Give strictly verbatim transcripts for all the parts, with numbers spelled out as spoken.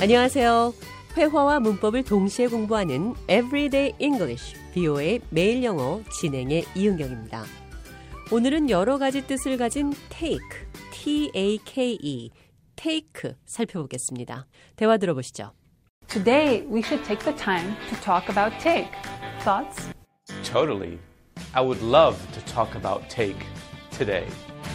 안녕하세요. 회화와 문법을 동시에 공부하는 Everyday English, 비오에이 매일 영어 진행의 이은경입니다. 오늘은 여러 가지 뜻을 가진 take, T A K E, take 살펴보겠습니다. 대화 들어보시죠. Today, we should take the time to talk about take. Thoughts? Totally. I would love to talk about take today.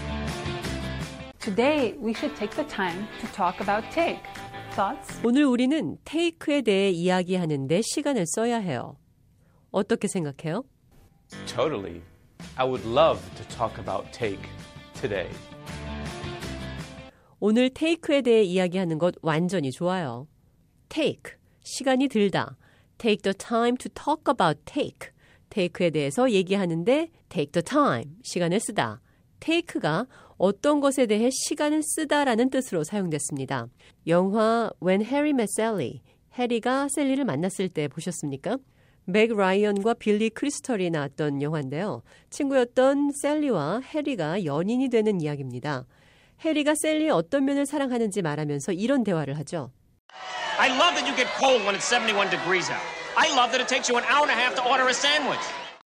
Today, we should take the time to talk about take. Thoughts? 오늘 우리는 take에 대해 이야기하는데 시간을 써야 해요. 어떻게 생각해요? Totally. I would love to talk about take today. 오늘 take에 대해 이야기하는 것 완전히 좋아요. take, 시간이 들다. take the time to talk about take. take에 대해서 얘기하는데 take the time, 시간을 쓰다. take가 어떤 것에 대해 시간을 쓰다라는 뜻으로 사용됐습니다. 영화 When Harry Met Sally, 해리가 셀리를 만났을 때 보셨습니까? 맥 라이언과 빌리 크리스털이 나왔던 영화인데요. 친구였던 셀리와 해리가 연인이 되는 이야기입니다. 해리가 셀리의 어떤 면을 사랑하는지 말하면서 이런 대화를 하죠. I love that you get cold when it's seventy-one degrees out. I love that it takes you an hour and a half to order a sandwich.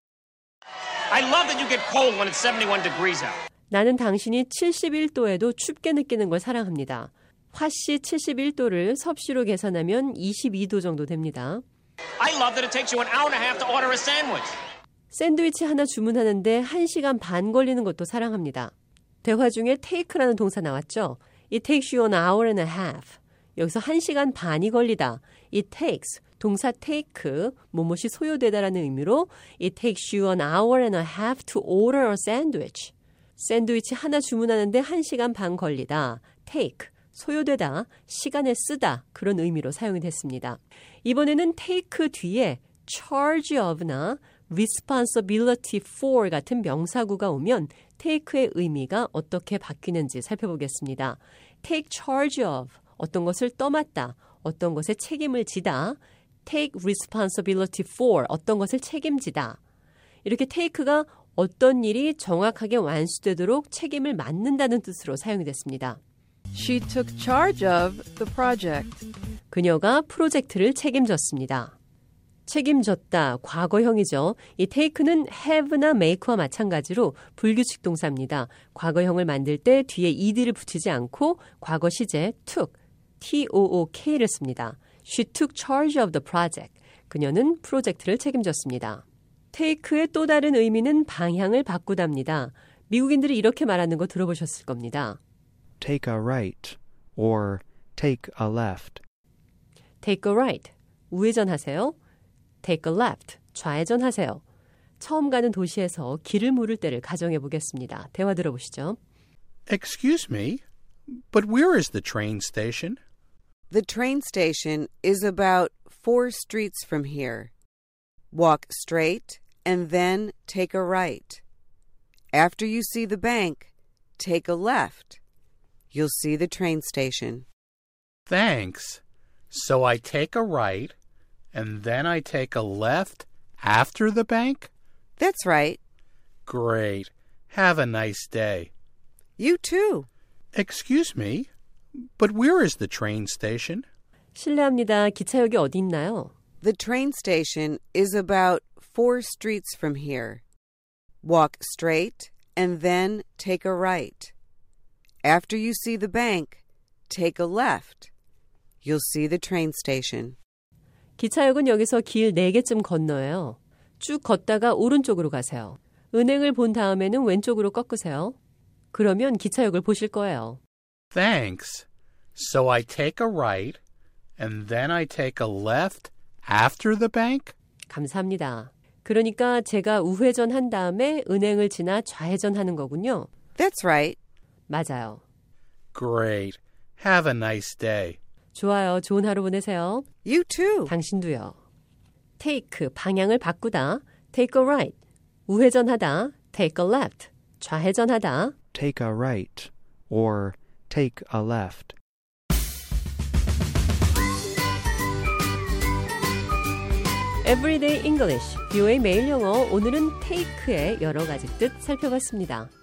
I love that you get cold when it's seventy-one degrees out. 나는 당신이 칠십일 도에도 춥게 느끼는 걸 사랑합니다. 화씨 칠십일 도를 섭씨로 계산하면 이십이 도 정도 됩니다. I love that it takes you an hour and a half to order a sandwich. 샌드위치 하나 주문하는데 한 시간 반 걸리는 것도 사랑합니다. 대화 중에 take라는 동사 나왔죠? It takes you an hour and a half. 여기서 한 시간 반이 걸리다. It takes, 동사 take, 뭐뭇이 소요되다라는 의미로 It takes you an hour and a half to order a sandwich. 샌드위치 하나 주문하는데 한 시간 반 걸리다. take, 소요되다, 시간을 쓰다 그런 의미로 사용이 됐습니다. 이번에는 take 뒤에 charge of나 responsibility for 같은 명사구가 오면 take의 의미가 어떻게 바뀌는지 살펴보겠습니다. take charge of, 어떤 것을 떠맡다, 어떤 것에 책임을 지다. take responsibility for, 어떤 것을 책임지다. 이렇게 take가 어떤 일이 정확하게 완수되도록 책임을 맡는다는 뜻으로 사용이 됐습니다. She took charge of the project. 그녀가 프로젝트를 책임졌습니다. 책임졌다, 과거형이죠. 이 take는 have나 make와 마찬가지로 불규칙 동사입니다. 과거형을 만들 때 뒤에 ed를 붙이지 않고 과거 시제 took, T-O-O-K를 씁니다. She took charge of the project. 그녀는 프로젝트를 책임졌습니다. take의 또 다른 의미는 방향을 바꾸답니다. 미국인들이 이렇게 말하는 거 들어보셨을 겁니다. Take a right or take a left. Take a right, 우회전하세요. Take a left, 좌회전하세요. 처음 가는 도시에서 길을 물을 때를 가정해 보겠습니다. 대화 들어보시죠. Excuse me, but where is the train station? The train station is about four streets from here. Walk straight and then take a right. After you see the bank, take a left. You'll see the train station. Thanks. So I take a right and then I take a left after the bank? That's right. Great. Have a nice day. You too. Excuse me, but where is the train station? 실례합니다. 기차역이 어디 있나요? The train station is about four streets from here. Walk straight and then take a right. After you see the bank, take a left. You'll see the train station. 기차역은 여기서 길 네 개쯤 건너요. 쭉 걷다가 오른쪽으로 가세요. 은행을 본 다음에는 왼쪽으로 꺾으세요. 그러면 기차역을 보실 거예요. Thanks. So I take a right and then I take a left after the bank? 감사합니다. 그러니까 제가 우회전한 다음에 은행을 지나 좌회전하는 거군요. That's right. 맞아요. Great. Have a nice day. 좋아요. 좋은 하루 보내세요. You too. 당신도요. take, 방향을 바꾸다. take a right, 우회전하다. take a left, 좌회전하다. Take a right or take a left. Everyday English, 비오에이 매일 영어. 오늘은 take의 여러 가지 뜻 살펴봤습니다.